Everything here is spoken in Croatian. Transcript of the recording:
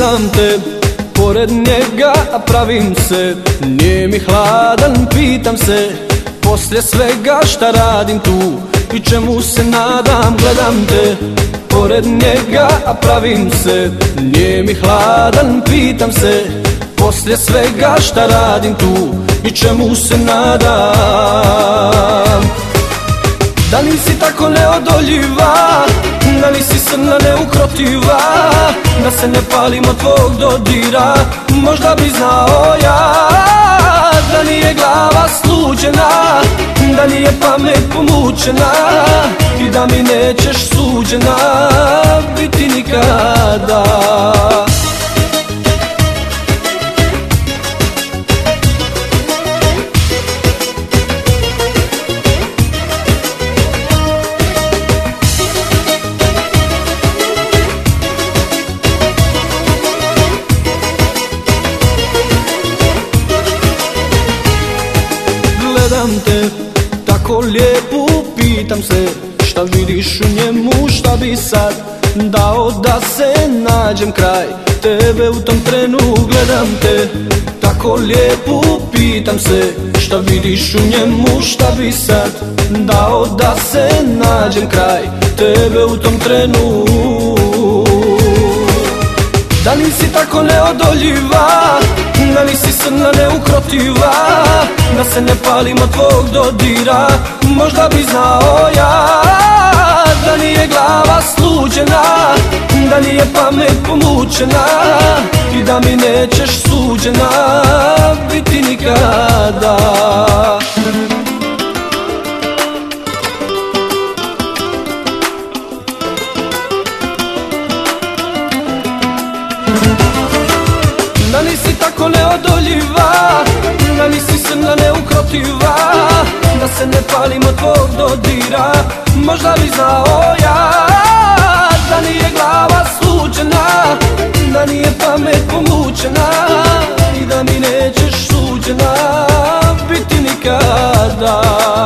Gledam te, pored njega pravim se, nije mi hladan, pitam se, poslije svega šta radim tu i čemu se nadam. Gledam te, pored njega pravim se, nije mi hladan, pitam se, poslije svega šta radim tu i čemu se nadam. Da nisi tako neodoljiva, da nisi srna neukrotiva, da se ne palim od tvog dodira, možda bi znao ja. Da nije glava sluđena, da nije pamet pomučena i da mi nećeš suđena biti nikada. Gledam te, tako lijepu, pitam se, šta vidiš u njemu, šta bi sad dao da se nađem kraj tebe u tom trenu. Gledam te, tako lijepu, pitam se, šta vidiš u njemu, šta bi sad dao da se nađem kraj tebe u tom trenu. Da nisi tako neodoljiva, da nisi srna neukrotiva, da se ne palim od tvog dodira, možda bi znao ja. Da nije glava sluđena, da nije pamet pomučena i da mi nećeš suđena biti nikada. Da nisi tako neodoljiva, da nisi srna neukrotiva, da se ne palim od tvog dodira, možda bi znao ja. Da nije glava sluđena, da nije pamet pomučena i da mi nećeš suđena biti nikada.